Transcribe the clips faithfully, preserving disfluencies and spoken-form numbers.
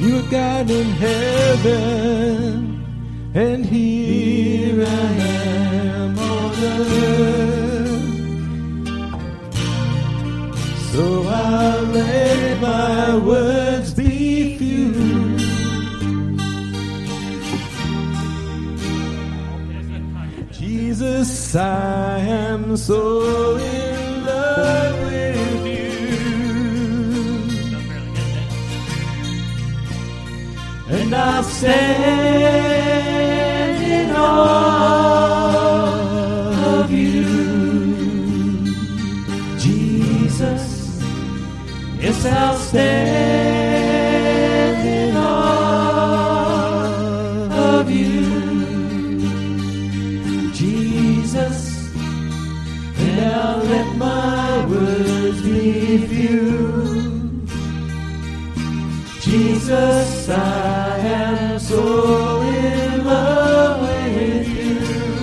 You're God in heaven, and here I am on earth. So I'll let my words be few. Jesus, I am so in love with you. And I'll stand in awe of you, Jesus. Yes, I'll stand in awe of you, Jesus. And I'll let my words be few. Jesus, I am so in love with you.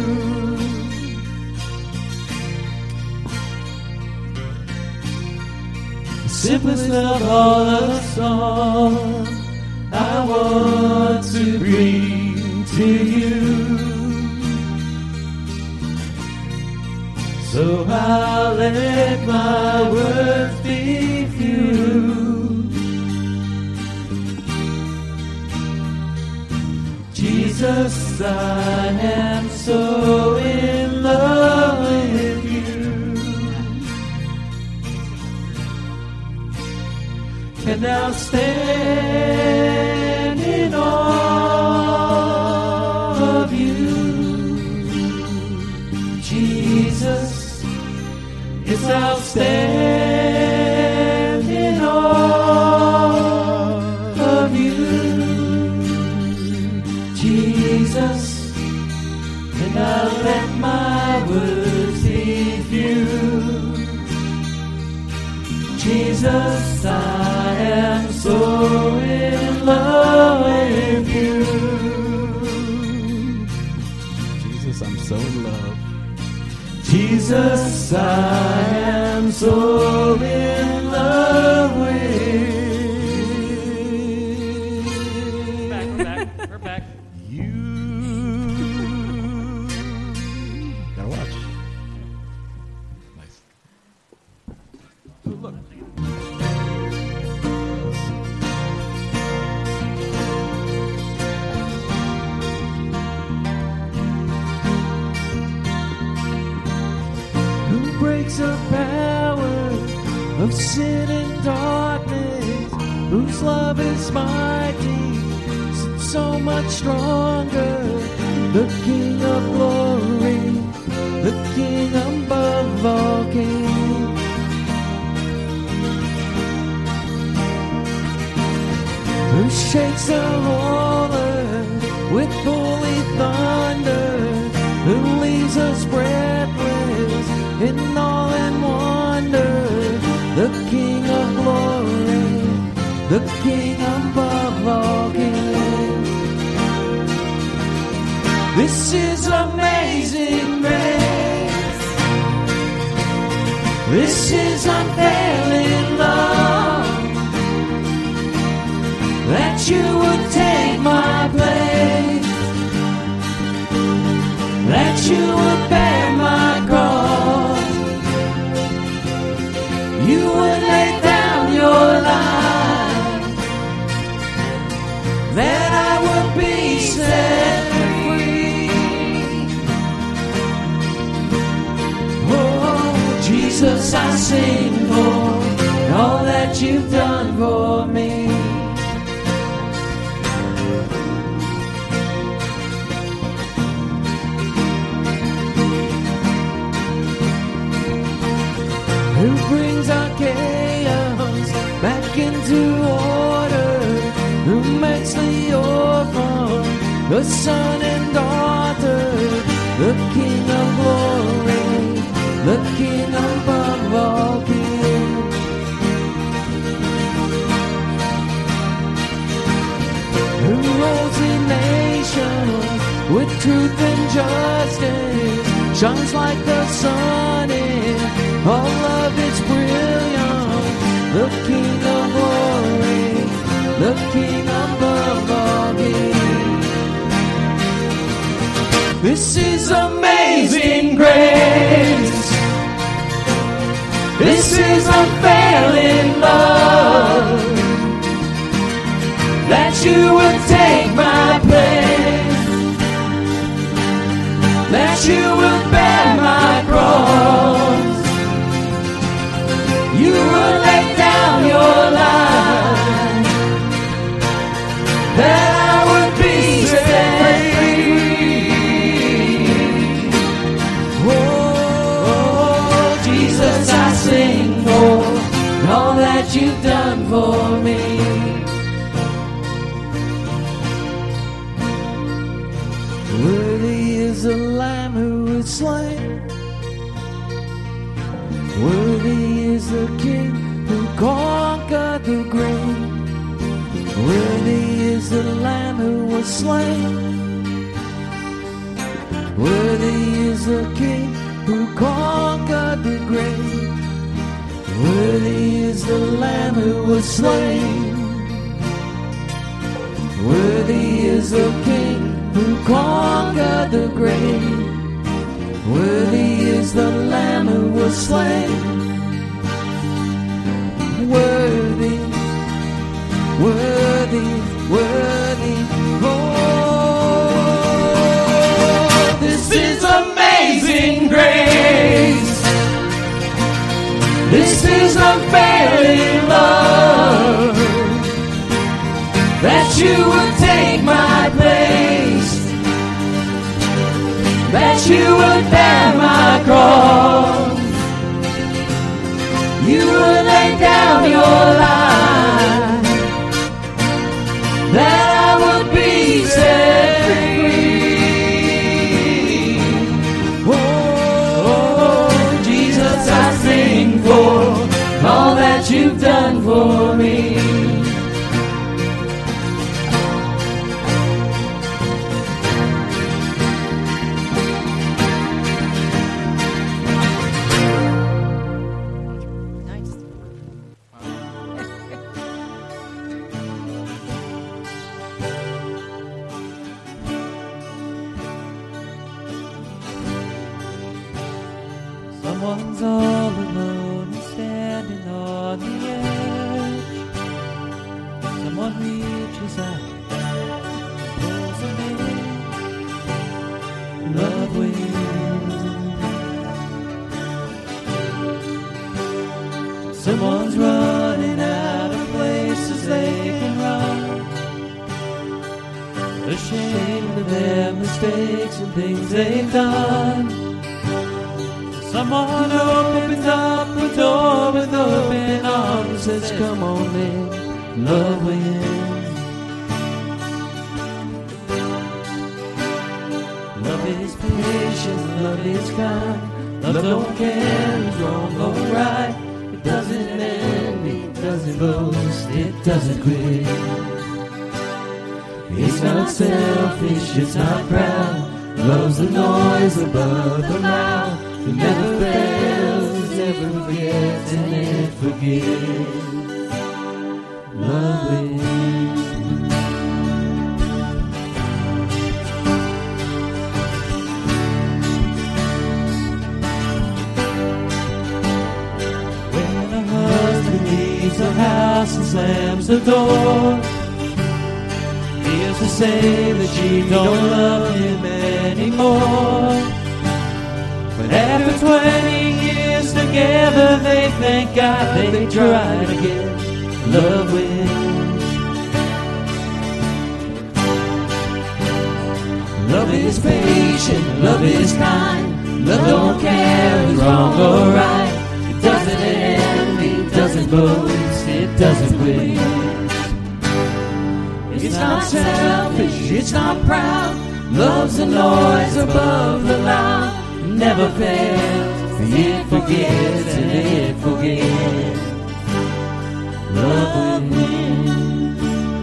The simplest of all the songs I want to bring to you. So I'll let my words be few. Jesus, I am so in love with you. And I'll stand in awe of you, Jesus. Yes, I'll stand in awe of you, Jesus, and I'll let my words be few. Jesus, I am so in love with you. Jesus, I'm so in love. Jesus, I am so in love with you. Back, we're back, we're back. Gotta watch. Nice. Ooh, look. Who breaks the power of sin and darkness? Whose love is mighty, so much stronger? The King of glory, the King above all kings. Who shakes the whole earth with holy thunder? Who leaves us breathless in awe and wonder? The King of glory, the King above all kings. This is amazing grace. This is unfailing love. That you would take my place. That you would bear my cross. You would lay down your life. That I would be set free. Oh, Jesus, I sing for all that you've done for me. Who brings our chaos back into order? Who makes the orphan the son and daughter? The King of glory, the King above all kings. Who rules the nations with truth and justice? Shines like the sun in all of its brilliance. The King of glory, the King of This is amazing grace. This is unfailing love. That you would take my place. That you would bear my cross. You would lay down your life. That I would be set free. Oh, Jesus, I sing for all that you've done for me. Worthy is the Lamb who was slain. Worthy is the King who conquered the grave. Worthy is the Lamb who was slain. Worthy is the King who conquered the grave. Worthy is the Lamb who was slain. Worthy is the King who conquered the grave. Worthy is the Lamb who was slain. Worthy, worthy, worthy. Oh, this is amazing grace. This is unfailing love. That you would take my place. That you would bear my cross. You would lay down your life. That I would be set free. Oh, Jesus, I sing for all that you've done for me. Someone's all alone and standing on the edge. Someone reaches out and pulls them in. Love wins. Someone's running out of places they can run. Ashamed of their mistakes and things they've done. Someone opens up the door with open arms and says, come on in, love wins. Love is patient, love is kind. Love don't care who's wrong or right. It doesn't envy, it doesn't boast, it doesn't quit. It's not selfish, it's not proud. Loves the noise above the mouth. It never fails, never forgets, and it forgives. Love wins. When a husband leaves the house and slams the door, he has to say that she don't love him anymore. But after twenty years together, they thank God they tried again. Love wins. Love is patient, love is kind. Love don't care who's wrong or right. It doesn't envy, it doesn't boast, it doesn't quit. It's not selfish, it's not proud. Love's the noise above the loud. Never fails, it forgets and it forgets. Love wins.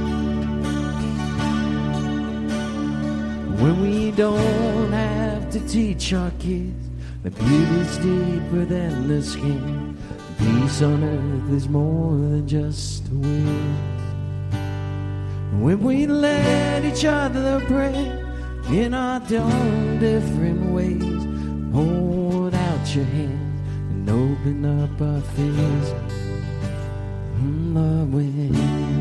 When we don't have to teach our kids that beauty's deeper than the skin, peace on earth is more than just a wind. When we let each other pray, in our own different ways. Hold out your hand and open up our face. The wind.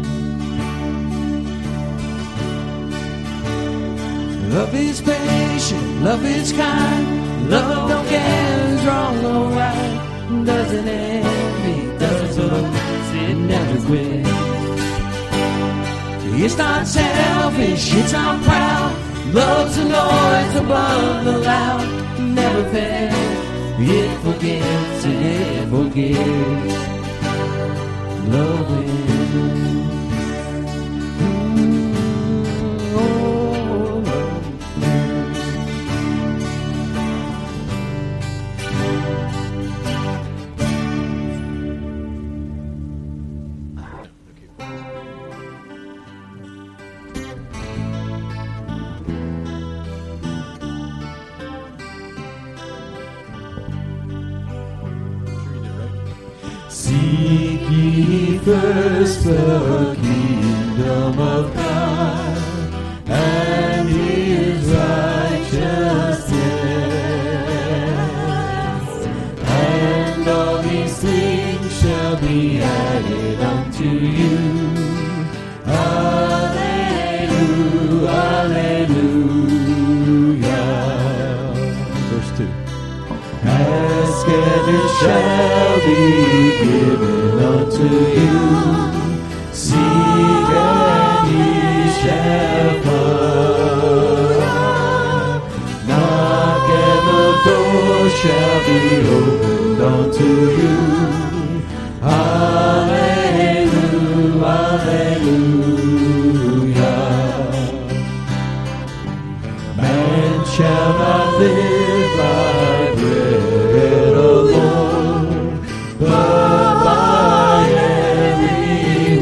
Love is patient, love is kind. Love don't get wrong or right. Doesn't envy, doesn't lose, it never quits. It's not selfish, it's not proud. Love's a noise above the loud. Never fails, it forgives and it forgives. Love wins. Mm, oh, love wins. Seek ye first the kingdom of God and His righteousness, and all these things shall be added unto you. Alleluia, alleluia. Verse two. Ask and it shall be given unto you. Seek and ye shall find. Knock and the door shall be opened unto you. Alleluia, alleluia. Man shall not live by bread alone, but by every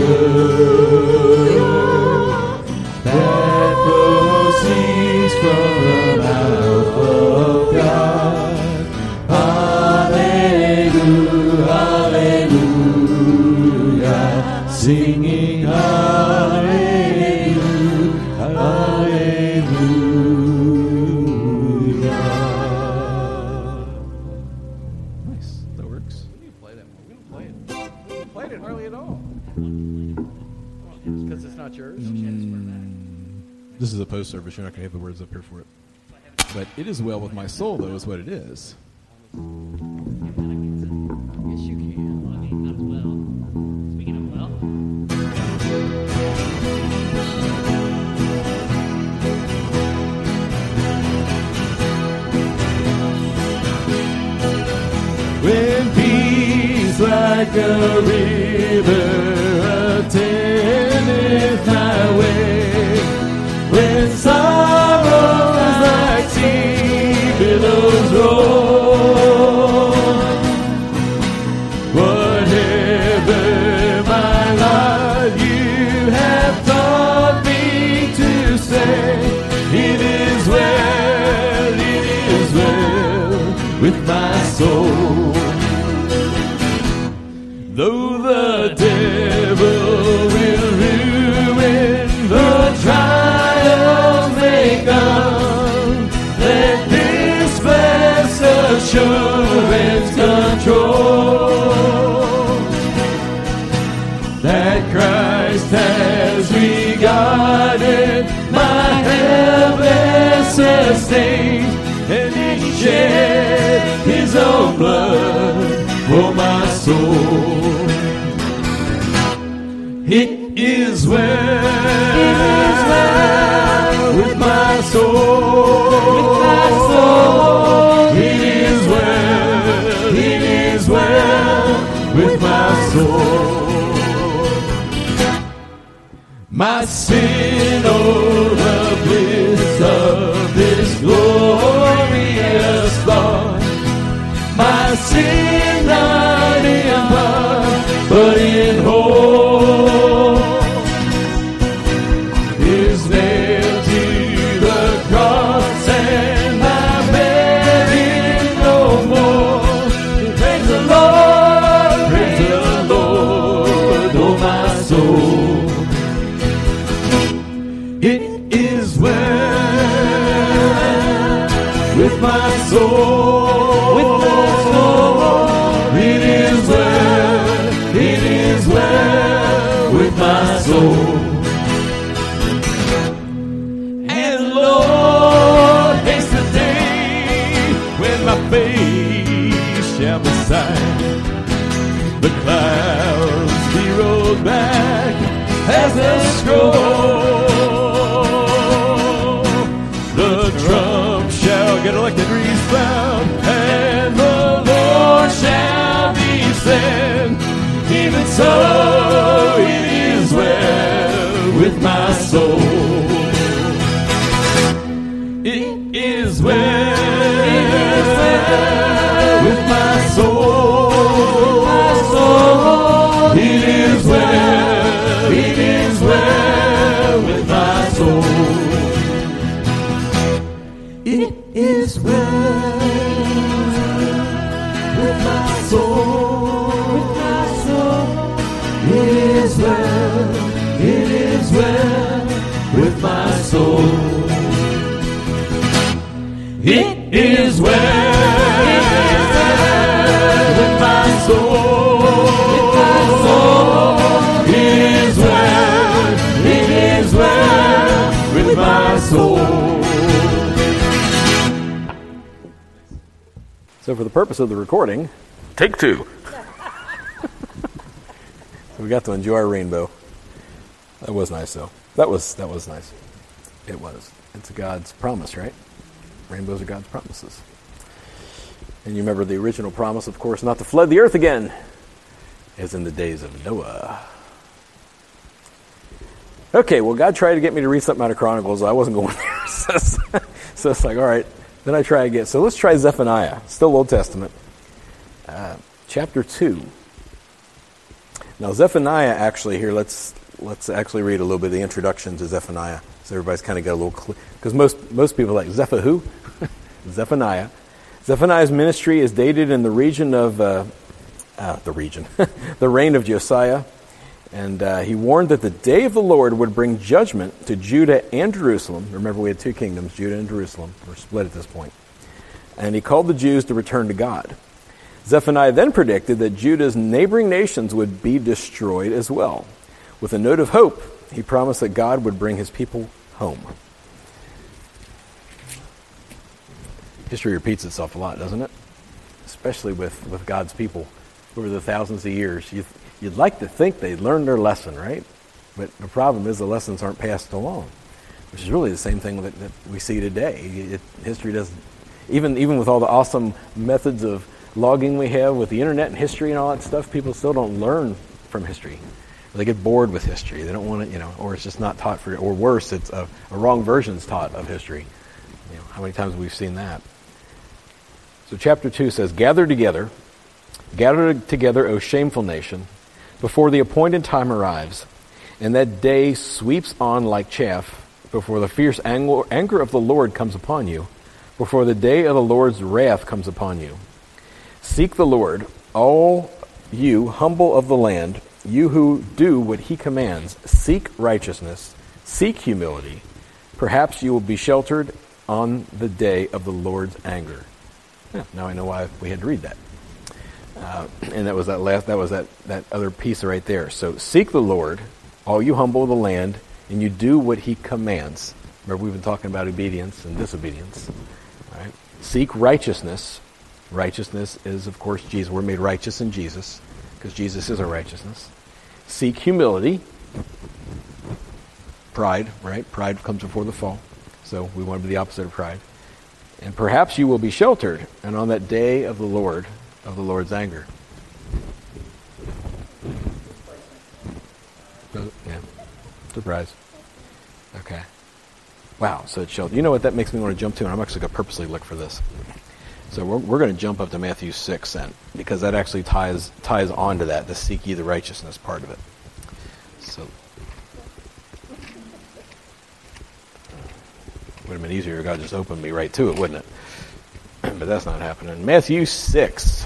word that proceeds from the mouth of God. Alleluia, alleluia, singing hallelujah, hallelujah. Nice, that works. We need to play that one. We don't play it. We don't play it hardly at all. Because it's not yours. This is a post service. You're not going to have the words up here for it. But it is well with my soul, though, is what it is. Yes, you can. Well, I mean, not as well. Speaking of well. When peace like a river attendeth thy way, when sorrows like sea billows roll, whatever my Lord you have taught me to say, it is well, it is well with my soul. Though the devil will ruin, the trials may come, let this blessed assurance control, that Christ has regarded my helpless estate, and He shed His own blood for my soul. It is well, it is well with my soul, with my soul. It is well, it is well with my soul. My sin, oh, the bliss of this glorious thought. My sin not in part, but in whole, is nailed to the cross, and I bear it no more. Praise the Lord, praise the Lord, oh my soul. It is well, soul. With my soul. It is well, it is well with my soul. And Lord, haste the day when my face shall be signed. The clouds be rolled back as a scroll. The Trump shall get elected, resound, and the Lord shall be said. Even so, it is well with my soul. It is well, it is well with my soul. My soul. It is well, it is well with my soul. It is well with my soul. With my soul. It is well, it is well with my soul. It is well, it is well with my soul. With my soul. It is well, it is well with my soul. So for the purpose of the recording, take two. So we got to enjoy our rainbow. That was nice, though. That was that was nice. It was. It's God's promise, right? Rainbows are God's promises. And you remember the original promise, of course, not to flood the earth again, as in the days of Noah. Okay, well, God tried to get me to read something out of Chronicles. I wasn't going there. so, so it's like, all right. Then I try again. So let's try Zephaniah, still Old Testament, uh, chapter two. Now Zephaniah, actually, here let's let's actually read a little bit of the introduction to Zephaniah, so everybody's kind of got a little clue. Because most most people are like Zepha who? Zephaniah. Zephaniah's ministry is dated in the region of uh, uh, the region, the reign of Josiah, and uh, he warned that the day of the Lord would bring judgment to Judah and Jerusalem. Remember, we had two kingdoms, Judah and Jerusalem. We're split at this point. And he called the Jews to return to God. Zephaniah then predicted that Judah's neighboring nations would be destroyed as well. With a note of hope, he promised that God would bring his people home. History repeats itself a lot, doesn't it? Especially with, with God's people over the thousands of years. You'd, you'd like to think they'd learned their lesson, right? But the problem is the lessons aren't passed along, which is really the same thing that, that we see today. It, history doesn't, even even with all the awesome methods of logging we have with the internet and history and all that stuff, people still don't learn from history. They get bored with history. They don't want to, you know, or it's just not taught for, or worse, it's a, a wrong version's taught of history. You know, how many times have we seen that? So chapter two says, Gather together, gather together, O shameful nation, before the appointed time arrives, and that day sweeps on like chaff, before the fierce anger, anger of the Lord comes upon you, before the day of the Lord's wrath comes upon you. Seek the Lord, all you humble of the land, you who do what he commands. Seek righteousness, seek humility. Perhaps you will be sheltered on the day of the Lord's anger. Yeah, now I know why we had to read that. Uh, and that was that last. That was that, that other piece right there. So seek the Lord, all you humble of the land, and you do what he commands. Remember, we've been talking about obedience and disobedience. Right? Seek righteousness. Righteousness is, of course, Jesus. We're made righteous in Jesus, because Jesus is our righteousness. Seek humility. Pride, right? Pride comes before the fall. So we want to be the opposite of pride. And perhaps you will be sheltered, and on that day of the Lord, of the Lord's anger. Yeah. Surprise. Okay. Wow, so it's sheltered. You know what that makes me want to jump to? And I'm actually going to purposely look for this. So we're, we're going to jump up to Matthew six then, because that actually ties ties on to that, the seek ye the righteousness part of it. So would have been easier if God just opened me right to it, wouldn't it? But that's not happening. Matthew six.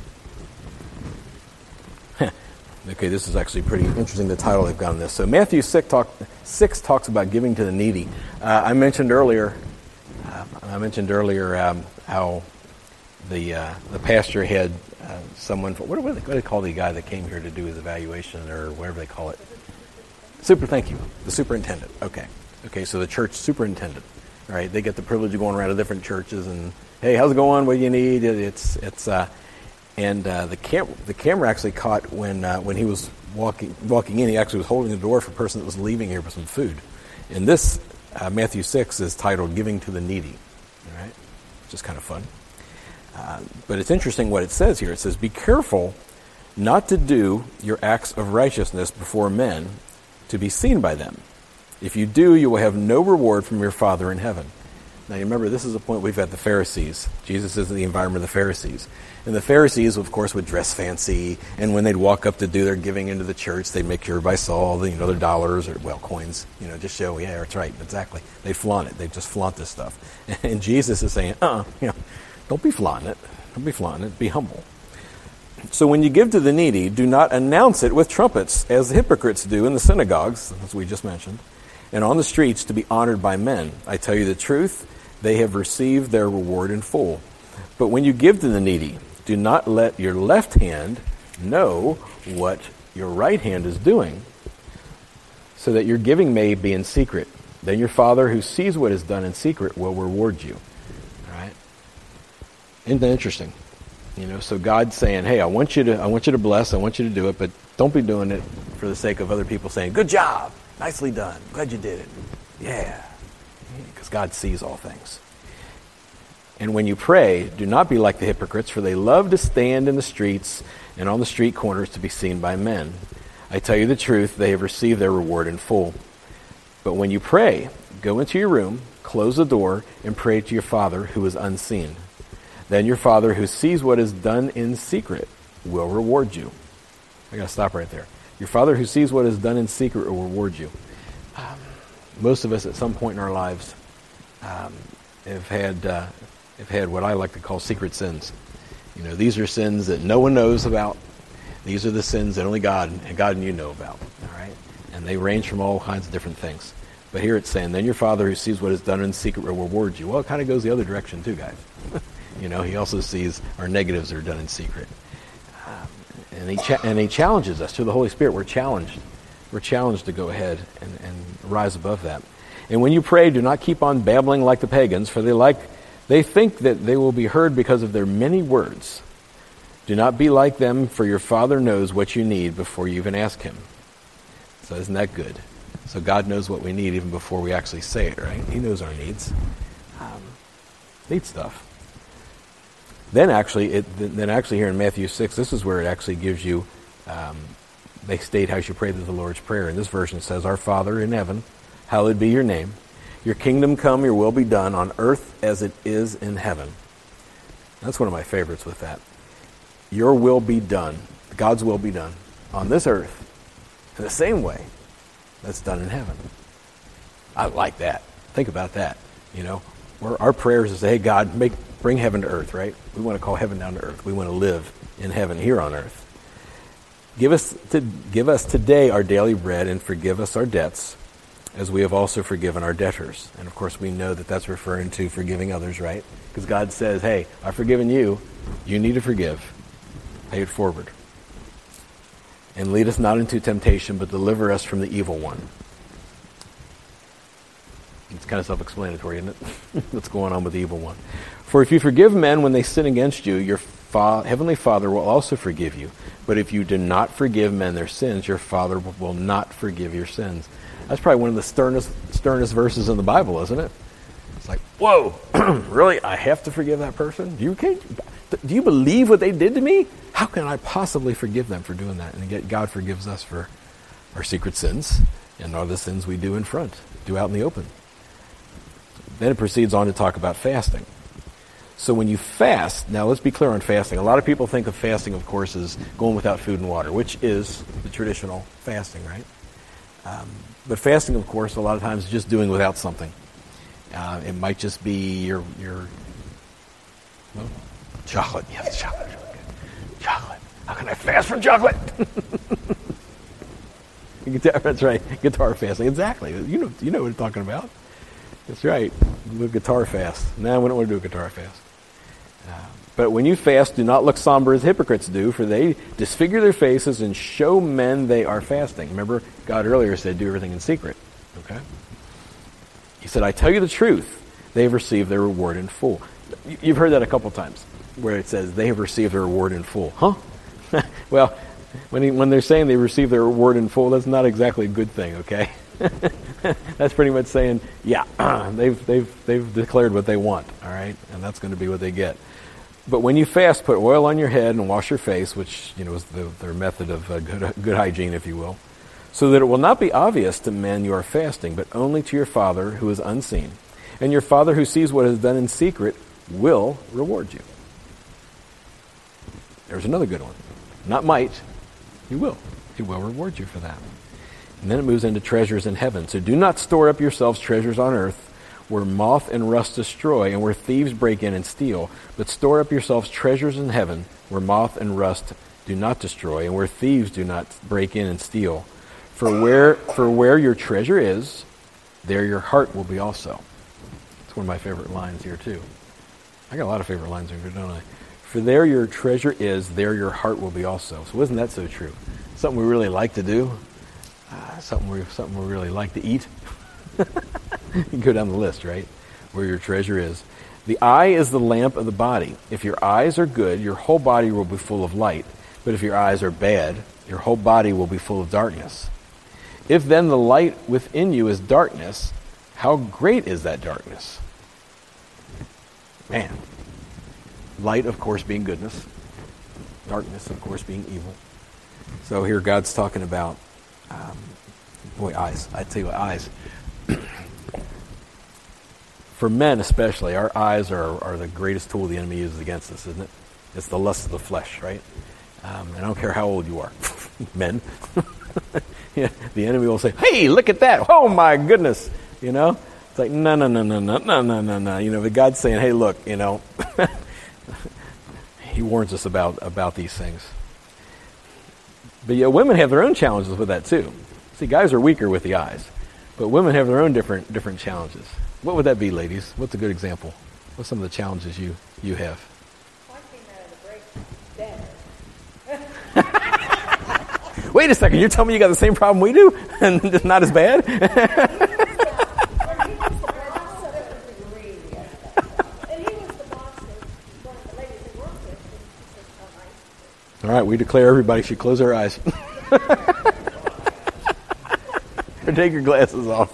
Okay, this is actually pretty interesting, the title they've got on this. So Matthew six, talk, six talks about giving to the needy. Uh, I mentioned earlier, uh, I mentioned earlier um, how the uh, the pastor had uh, someone, what do, they, what do they call the guy that came here to do his evaluation, or whatever they call it? Super, thank you. The superintendent. Okay. Okay, so the church superintendent, right? They get the privilege of going around to different churches and, hey, how's it going? What do you need? It's, it's, uh, and uh, the cam the camera actually caught when uh, when he was walking walking in. He actually was holding the door for a person that was leaving here with some food. And this uh, Matthew six is titled "Giving to the Needy," all right? Which is kind of fun. Uh, but it's interesting what it says here. It says, "Be careful not to do your acts of righteousness before men, to be seen by them. If you do, you will have no reward from your Father in heaven." Now, you remember, this is a point we've had the Pharisees. Jesus is in the environment of the Pharisees. And the Pharisees, of course, would dress fancy, and when they'd walk up to do their giving into the church, they'd make sure everybody saw all the, you know, their dollars, or, well, coins, you know, just show, yeah, that's right, exactly. They flaunt it. They just flaunt this stuff. And Jesus is saying, uh-uh, you know, don't be flaunting it. Don't be flaunting it. Be humble. So when you give to the needy, do not announce it with trumpets, as the hypocrites do in the synagogues, as we just mentioned, and on the streets to be honored by men. I tell you the truth, they have received their reward in full. But when you give to the needy, do not let your left hand know what your right hand is doing, so that your giving may be in secret. Then your Father who sees what is done in secret will reward you. All right? Isn't that interesting? You know, so God's saying, hey, I want you to I want you to bless, I want you to do it, but don't be doing it for the sake of other people saying, good job, nicely done, glad you did it. Yeah. Because God sees all things. And when you pray, do not be like the hypocrites, for they love to stand in the streets and on the street corners to be seen by men. I tell you the truth, they have received their reward in full. But when you pray, go into your room, close the door, and pray to your Father who is unseen. Then your Father who sees what is done in secret will reward you. I got to stop right there. Your Father who sees what is done in secret will reward you. Um, most of us at some point in our lives um, have had uh, have had what I like to call secret sins. You know, these are sins that no one knows about. These are the sins that only God and God and you know about. All right, and they range from all kinds of different things. But here it's saying, then your Father who sees what is done in secret will reward you. Well, it kind of goes the other direction too, guys. You know, he also sees our negatives that are done in secret. Um, and, he cha- and he challenges us through the Holy Spirit. We're challenged. We're challenged to go ahead and, and rise above that. And when you pray, do not keep on babbling like the pagans, for they like they think that they will be heard because of their many words. Do not be like them, for your Father knows what you need before you even ask him. So isn't that good? So God knows what we need even before we actually say it, right? He knows our needs. Um, neat stuff. Then actually, it, then actually here in Matthew six, this is where it actually gives you, um, they state how you should pray the Lord's Prayer. In this version it says, Our Father in heaven, hallowed be your name. Your kingdom come, your will be done on earth as it is in heaven. That's one of my favorites with that. Your will be done, God's will be done on this earth in the same way that's done in heaven. I like that. Think about that. You know, We're, our prayers is, hey, God, make bring heaven to earth, right? We want to call heaven down to earth. We want to live in heaven here on earth. Give us to give us today our daily bread, and forgive us our debts, as we have also forgiven our debtors. And of course, we know that that's referring to forgiving others, right? Because God says, hey, I've forgiven you. You need to forgive. Pay it forward. And lead us not into temptation, but deliver us from the evil one. It's kind of self-explanatory, isn't it? What's going on with the evil one? For if you forgive men when they sin against you, your fa- heavenly Father will also forgive you. But if you do not forgive men their sins, your Father will not forgive your sins. That's probably one of the sternest, sternest verses in the Bible, isn't it? It's like, whoa, really? I have to forgive that person? Do you, can't, do you believe what they did to me? How can I possibly forgive them for doing that? And yet God forgives us for our secret sins and all the sins we do in front, do out in the open. Then it proceeds on to talk about fasting. So when you fast, now let's be clear on fasting. A lot of people think of fasting, of course, as going without food and water, which is the traditional fasting, right? Um, but fasting, of course, a lot of times is just doing without something. Uh, it might just be your your well, chocolate. Yes, chocolate. Really good. Chocolate. How can I fast from chocolate? Guitar, that's right. Guitar fasting. Exactly. You know, you know what I'm talking about. That's right. Do a guitar fast. Now we don't want to do a guitar fast. Uh, but when you fast, do not look somber as hypocrites do, for they disfigure their faces and show men they are fasting. Remember, God earlier said, do everything in secret. Okay? He said, I tell you the truth, they have received their reward in full. You've heard that a couple times, where it says, they have received their reward in full. Huh? Well, when, he, when they're saying they receive their reward in full, that's not exactly a good thing, okay? That's pretty much saying, yeah, they've, they've, they've declared what they want, all right? And that's going to be what they get. But when you fast, put oil on your head and wash your face, which, you know, is the, their method of uh, good, good hygiene, if you will, so that it will not be obvious to men you are fasting, but only to your Father who is unseen. And your Father who sees what is done in secret will reward you. There's another good one. Not might, he will. He will reward you for that. And then it moves into treasures in heaven. So do not store up yourselves treasures on earth, where moth and rust destroy, and where thieves break in and steal. But store up yourselves treasures in heaven, where moth and rust do not destroy, and where thieves do not break in and steal. For where for where your treasure is, there your heart will be also. It's one of my favorite lines here too. I got a lot of favorite lines here, don't I? For there your treasure is, there your heart will be also. So isn't that so true? Something we really like to do. Uh, something we something we really like to eat. You can go down the list, right? Where your treasure is. The eye is the lamp of the body. If your eyes are good, your whole body will be full of light. But if your eyes are bad, your whole body will be full of darkness. If then the light within you is darkness, how great is that darkness? Man. Light, of course, being goodness. Darkness, of course, being evil. So here God's talking about, um, boy, eyes. I tell you what, eyes. For men especially, our eyes are, are the greatest tool the enemy uses against us, isn't it? It's the lust of the flesh, right? Um, and I don't care how old you are. Men. Yeah, the enemy will say, hey, look at that. Oh, my goodness. You know? It's like, no, no, no, no, no, no, no, no, no. You know, but God's saying, hey, look, you know. He warns us about, about these things. But yeah, women have their own challenges with that too. See, guys are weaker with the eyes. But women have their own different different challenges. What would that be, ladies? What's a good example? What's some of the challenges you, you have? I came out of the break better. Wait a second, you're telling me you got the same problem we do? And it's not as bad? All right, we declare everybody should close their eyes. Or take your glasses off.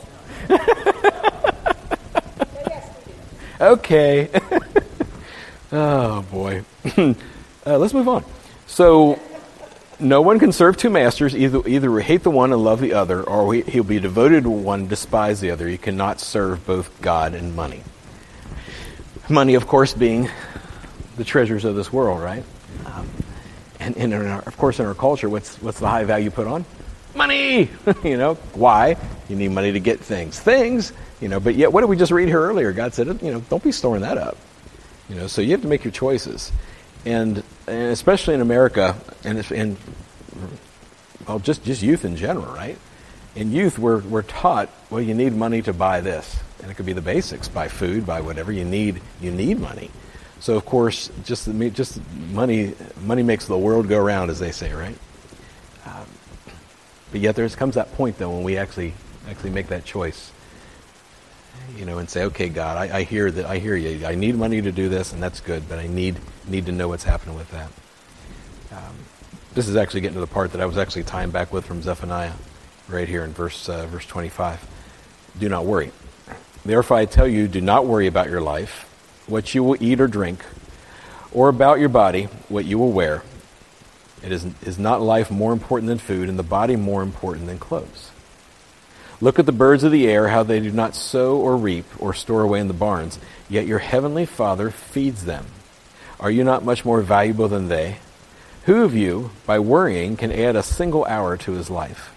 Okay. Oh, boy. uh, let's move on. So, no one can serve two masters. Either either hate the one and love the other, or he'll be devoted to one and despise the other. You cannot serve both God and money. Money, of course, being the treasures of this world, right? Um, and, and in our, of course, in our culture, what's what's the high value put on? Money! You know, why? You need money to get things. Things, you know, but yet, what did we just read here earlier? God said, you know, don't be storing that up. You know, so you have to make your choices. And, and especially in America, and, and well, just, just youth in general, right? In youth, we're, we're taught, well, you need money to buy this. And it could be the basics, buy food, buy whatever. You need, you need money. So, of course, just, just money, money makes the world go round, as they say, right? Um, But yet there comes that point, though, when we actually actually make that choice, you know, and say, okay, God, I, I hear that, I hear you. I need money to do this, and that's good, but I need need to know what's happening with that. Um, this is actually getting to the part that I was actually tying back with from Zephaniah, right here in verse uh, verse twenty-five. Do not worry. Therefore I tell you, do not worry about your life, what you will eat or drink, or about your body, what you will wear. It is, is not life more important than food, and the body more important than clothes? Look at the birds of the air, how they do not sow or reap or store away in the barns, yet your heavenly Father feeds them. Are you not much more valuable than they? Who of you, by worrying, can add a single hour to his life?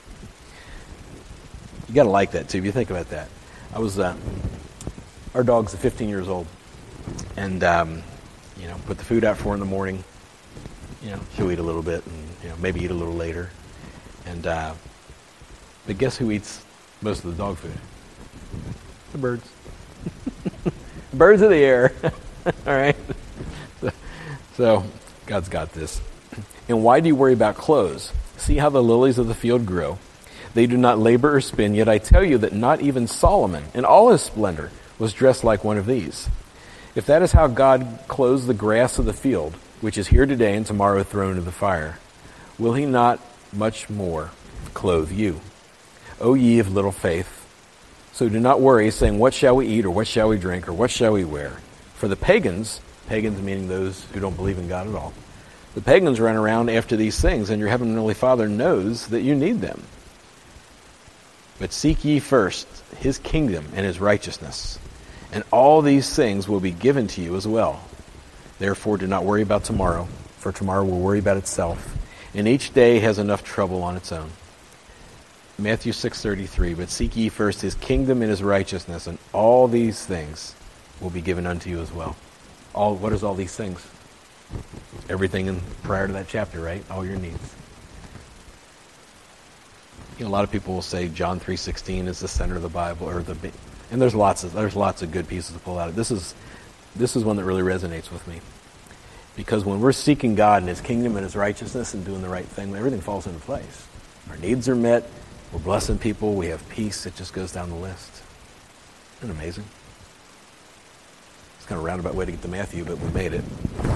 You got to like that, too, if you think about that. I was, uh, our dog's fifteen years old, and, um, you know, put the food out for her in the morning. You know, she'll eat a little bit and, you know, maybe eat a little later. And, uh, but guess who eats most of the dog food? The birds. Birds of the air. All right. So, God's got this. And why do you worry about clothes? See how the lilies of the field grow. They do not labor or spin, yet I tell you that not even Solomon, in all his splendor, was dressed like one of these. If that is how God clothes the grass of the field, which is here today and tomorrow thrown into the fire, will he not much more clothe you, O ye of little faith? So do not worry, saying, what shall we eat, or what shall we drink, or what shall we wear? For the pagans, pagans meaning those who don't believe in God at all, the pagans run around after these things, and your heavenly Father knows that you need them. But seek ye first his kingdom and his righteousness, and all these things will be given to you as well. Therefore do not worry about tomorrow, for tomorrow will worry about itself, and each day has enough trouble on its own. Matthew six thirty-three, but seek ye first his kingdom and his righteousness, and all these things will be given unto you as well. All what is all these things? Everything in prior to that chapter, right? All your needs. You know, a lot of people will say John three sixteen is the center of the Bible, or the, and there's lots of there's lots of good pieces to pull out of. This is this is one that really resonates with me, because when we're seeking God and his kingdom and his righteousness and doing the right thing, everything falls into place. Our needs are met. We're blessing people. We have peace. It just goes down the list. Isn't it amazing? It's kind of a roundabout way to get to Matthew, but we made it.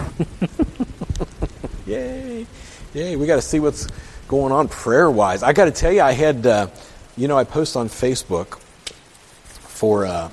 Yay. Yay. We got to see what's going on prayer-wise. I got to tell you, I had, uh, you know, I post on Facebook for uh,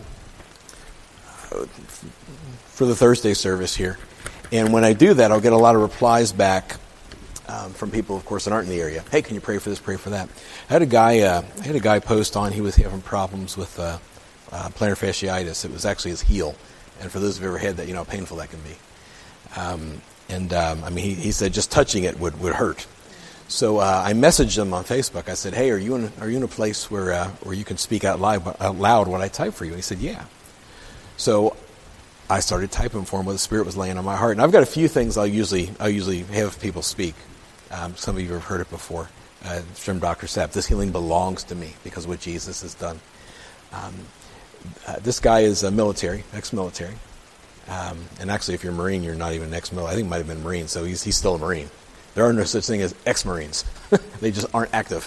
for the Thursday service here. And when I do that, I'll get a lot of replies back um, from people, of course, that aren't in the area. Hey, can you pray for this, pray for that? I had a guy, uh, I had a guy post on, he was having problems with uh, uh, plantar fasciitis. It was actually his heel. And for those who've ever had that, you know how painful that can be. Um, and, um, I mean, he, he said just touching it would, would hurt. So uh, I messaged him on Facebook. I said, hey, are you in, are you in a place where uh, where you can speak out loud, out loud what I type for you? And he said, yeah. So I started typing for him what the Spirit was laying on my heart. And I've got a few things I'll usually I'll usually have people speak. Um, some of you have heard it before. Uh, from Doctor Sapp. This healing belongs to me because of what Jesus has done. Um, uh, this guy is a military, ex-military. Um, and actually, if you're a Marine, you're not even ex-military. I think he might have been Marine, so he's he's still a Marine. There are no such thing as ex-Marines. They just aren't active.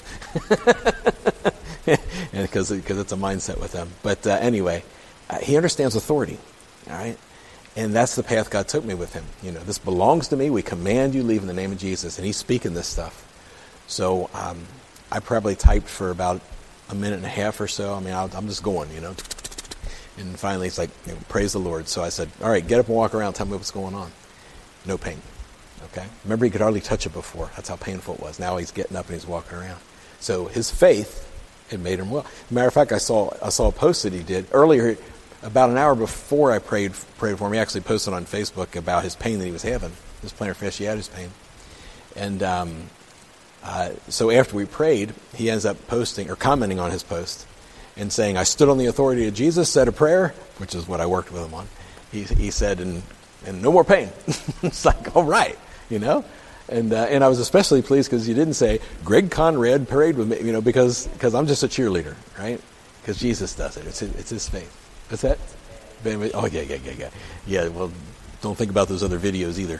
Because because it's a mindset with them. But uh, anyway, uh, he understands authority. All right? And that's the path God took me with him. You know, this belongs to me. We command you, leave in the name of Jesus. And he's speaking this stuff. So um, I probably typed for about a minute and a half or so. I mean, I'll, I'm just going, you know. And finally, it's like, you know, praise the Lord. So I said, all right, get up and walk around. Tell me what's going on. No pain. Okay? Remember, he could hardly touch it before. That's how painful it was. Now he's getting up and he's walking around. So his faith had made him well. As a matter of fact, I saw I saw a post that he did earlier, about an hour before I prayed prayed for him. He actually posted on Facebook about his pain that he was having, his plantar fasciitis pain. And um, uh, so after we prayed, he ends up posting or commenting on his post and saying, I stood on the authority of Jesus, said a prayer, which is what I worked with him on. He, he said, and, and no more pain. It's like, all right, you know? And uh, and I was especially pleased because you didn't say, Greg Conrad prayed with me, you know, because cause I'm just a cheerleader, right? Because Jesus does it. It's his, it's his faith. What's that? Oh, yeah, yeah, yeah, yeah. Yeah, well, don't think about those other videos either.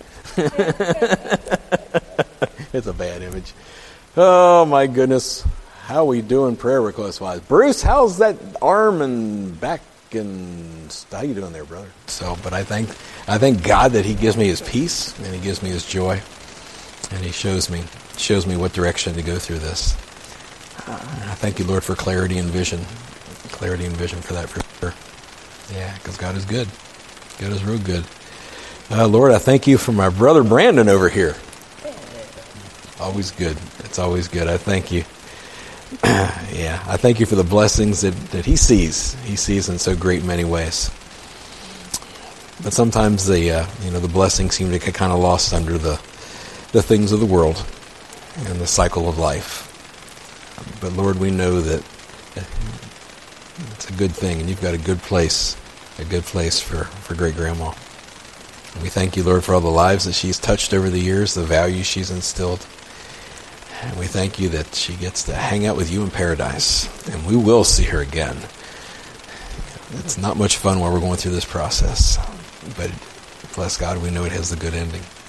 It's a bad image. Oh, my goodness. How are we doing prayer request-wise? Bruce, how's that arm and back and how you doing there, brother? So, but I thank, I thank God that he gives me his peace and he gives me his joy. And he shows me shows me what direction to go through this. Uh, I thank you, Lord, for clarity and vision. Clarity and vision for that, for sure. Yeah, because God is good. God is real good. Uh, Lord, I thank you for my brother Brandon over here. Always good. It's always good. I thank you. Yeah, I thank you for the blessings that, that he sees. He sees in so great many ways. But sometimes the uh, you know the blessings seem to get kind of lost under the the things of the world and the cycle of life. But Lord, we know that it's a good thing, and you've got a good place, a good place for, for great grandma. And we thank you, Lord, for all the lives that she's touched over the years, the values she's instilled. And we thank you that she gets to hang out with you in paradise, and we will see her again. It's not much fun while we're going through this process, but bless God, we know it has the good ending.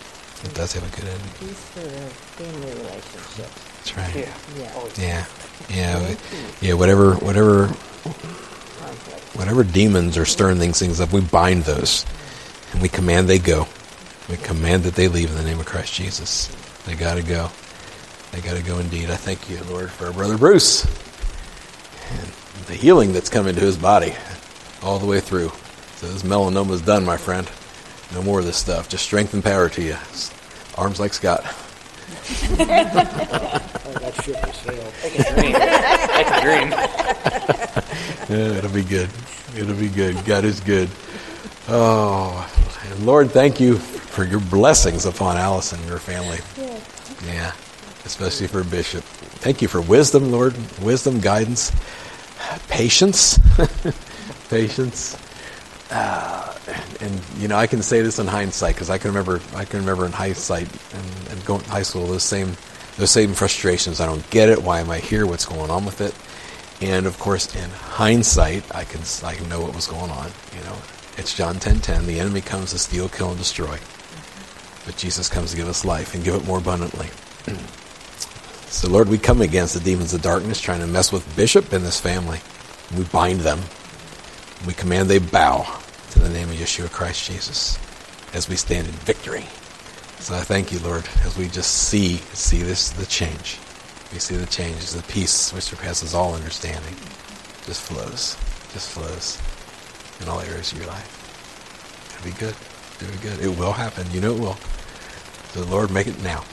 It does have a good ending. Peace for the family relationship. That's right. Yeah. Yeah. Yeah. Yeah. Whatever, whatever, Conflict. whatever demons are stirring things, things up, we bind those. And we command they go. We command that they leave in the name of Christ Jesus. They got to go. They got to go indeed. I thank you, Lord, for our brother Bruce. And the healing that's come into his body all the way through. So this melanoma's done, my friend. No more of this stuff. Just strength and power to you. Arms like Scott. Oh, that ship has sailed. That's a dream. Yeah, it'll be good. It'll be good. God is good. Oh, and Lord, thank you for your blessings upon Allison and her family. Yeah, especially for Bishop. Thank you for wisdom, Lord. Wisdom, guidance, patience. Patience. Uh, and, and, you know, I can say this in hindsight because I can remember I can remember in hindsight and, and going to high school, those same those same frustrations. I don't get it. Why am I here? What's going on with it? And, of course, in hindsight, I can I can know what was going on. You know, it's John ten ten. The enemy comes to steal, kill, and destroy. But Jesus comes to give us life and give it more abundantly. So, Lord, we come against the demons of darkness trying to mess with Bishop and his family. We bind them. We command they bow to the name of Yeshua Christ Jesus as we stand in victory. So I thank you, Lord, as we just see see this the change. We see the change as the peace which surpasses all understanding just flows, just flows in all areas of your life. It'll be good. It'll be good. It will happen. You know it will. So Lord, make it now.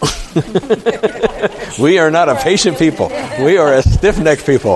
We are not a patient people. We are a stiff-necked people.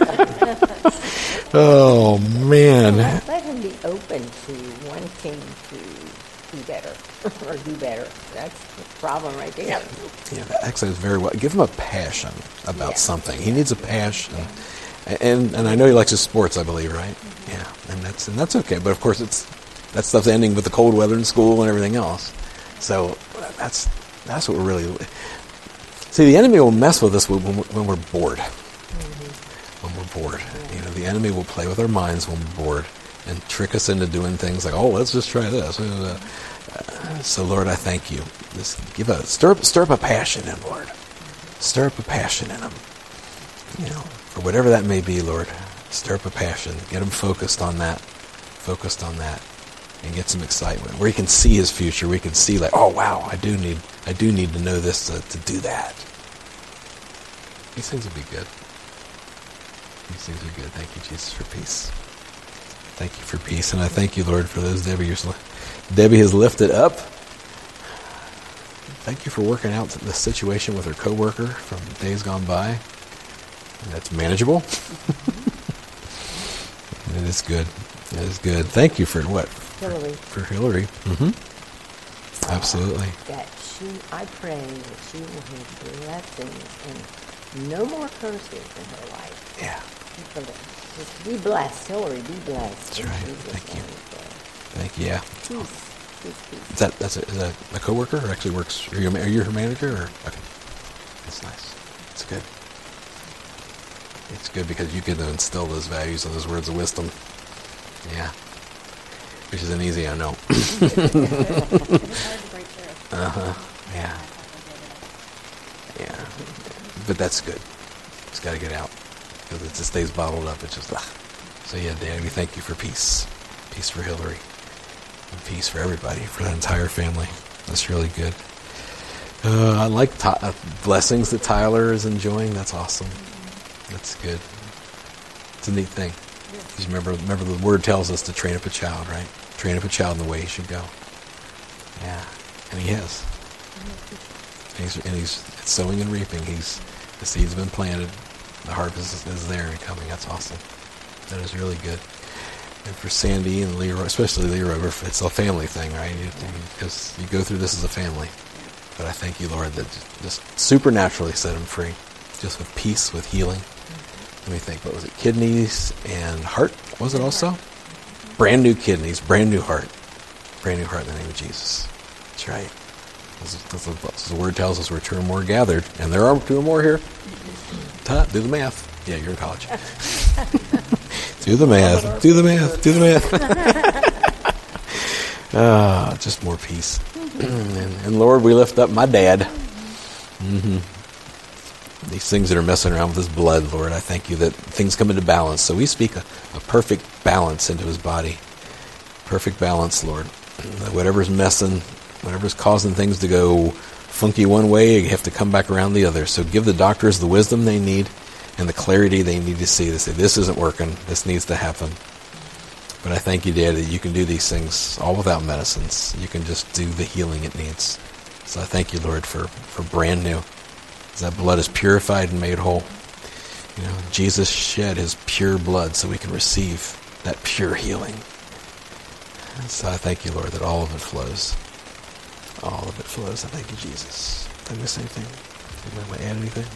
Oh, man. Let him be open to wanting to be better or do better. That's the problem right there. Yeah, that actually is very well. Give him a passion about Yeah. something. He needs a passion. And and I know he likes his sports, I believe, right? Mm-hmm. Yeah, and that's and that's okay. But of course, it's that stuff's ending with the cold weather in school and everything else. So that's that's what we're really. See, the enemy will mess with us when we're, when we're bored. Mm-hmm. When we're bored, mm-hmm. You know, the enemy will play with our minds when we're bored and trick us into doing things like, oh, let's just try this. Uh, so, Lord, I thank you. Just give a stir up, stir up a passion in, Lord. Stir up a passion in him. You know, for whatever that may be, Lord, stir up a passion. Get him focused on that. Focused on that. And get some excitement. Where he can see his future. Where he can see like, oh wow, I do need I do need to know this to, to do that. These things will be good. These things are good. Thank you, Jesus, for peace. Thank you for peace. And I thank you, Lord, for those Debbie you're, Debbie has lifted up. Thank you for working out the situation with her coworker from days gone by. And that's manageable. It is good. It is good. Thank you for what? Hillary. For, for Hillary. Mm-hmm. Absolutely. That she, I pray that she will have blessings and no more curses in her life. Yeah. Just be blessed, Hillary. Be blessed. That's right. Jesus Thank you. name. Thank you. Yeah. Peace. Peace, peace. Is that that's a, is that a coworker or actually works? Are you, are you her manager? Or okay, that's nice. It's good. It's good because you get to instill those values and those words of wisdom. Yeah, which isn't easy, I know. uh huh. Yeah. Yeah. But that's good. It's got to get out because it just stays bottled up. It's just ugh. So yeah, Dan, we thank you for peace, peace for Hillary. And peace for everybody, for that entire family. That's really good. Uh, I like Ty- uh, blessings that Tyler is enjoying. That's awesome. That's good. It's a neat thing. Because remember, remember the word tells us to train up a child, right? Train up a child in the way he should go. Yeah, and he has. And he's, and he's sowing and reaping. He's the seed's been planted. The harvest is, is there and coming. That's awesome. That is really good. And for Sandy and Leroy, especially Leroy, it's a family thing, right? Because you, you go through this as a family. But I thank you, Lord, that just supernaturally set him free. Just with peace, with healing. Let me think, what was it? Kidneys and heart, was it also? Brand new kidneys, brand new heart. Brand new heart in the name of Jesus. That's right. As the word tells us, we're two or more gathered. And there are two or more here. Do the math. Yeah, you're in college. Do the math. Do the math. Do the math. Ah, just more peace. and, and Lord, we lift up my dad. Mm-hmm. These things that are messing around with his blood, Lord, I thank you that things come into balance. So we speak a, a perfect balance into his body. Perfect balance, Lord. That whatever's messing, whatever's causing things to go funky one way, you have to come back around the other. So give the doctors the wisdom they need and the clarity they need to see. They say, this isn't working. This needs to happen. But I thank you, Dad, that you can do these things all without medicines. You can just do the healing it needs. So I thank you, Lord, for, for brand new. That blood is purified and made whole. You know, Jesus shed his pure blood so we can receive that pure healing. And so I thank you, Lord, that all of it flows. All of it flows. I thank you, Jesus. Did I miss anything? Anybody want to add anything?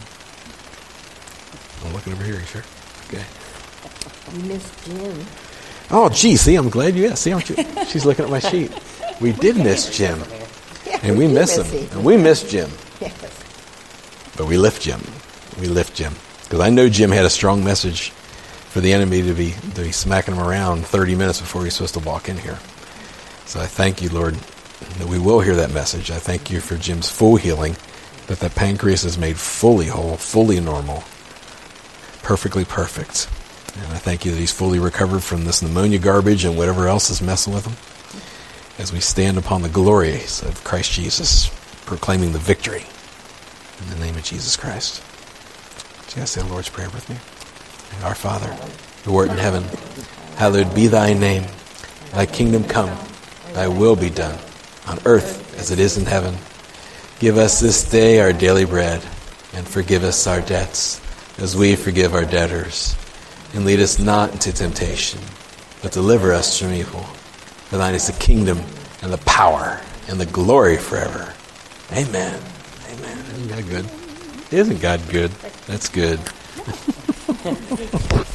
I'm looking over here, you sure? Okay. You missed Jim. Oh, gee, see, I'm glad you asked. See, aren't you? She's looking at my sheet. We did miss Jim. Yeah, And we did miss miss him. him. And we miss Jim. Yes. But we lift Jim. We lift Jim. Because I know Jim had a strong message for the enemy to be to be smacking him around thirty minutes before he's supposed to walk in here. So I thank you, Lord, that we will hear that message. I thank you for Jim's full healing, that the pancreas is made fully whole, fully normal, perfectly perfect. And I thank you that he's fully recovered from this pneumonia garbage and whatever else is messing with him. As we stand upon the glories of Christ Jesus, proclaiming the victory. In the name of Jesus Christ. Do you guys say the Lord's Prayer with me? Our Father, who art in heaven, hallowed be thy name. Thy kingdom come, thy will be done, on earth as it is in heaven. Give us this day our daily bread, and forgive us our debts, as we forgive our debtors. And lead us not into temptation, but deliver us from evil. For thine is the kingdom, and the power, and the glory forever. Amen. Amen. Isn't God good? Isn't God good? That's good.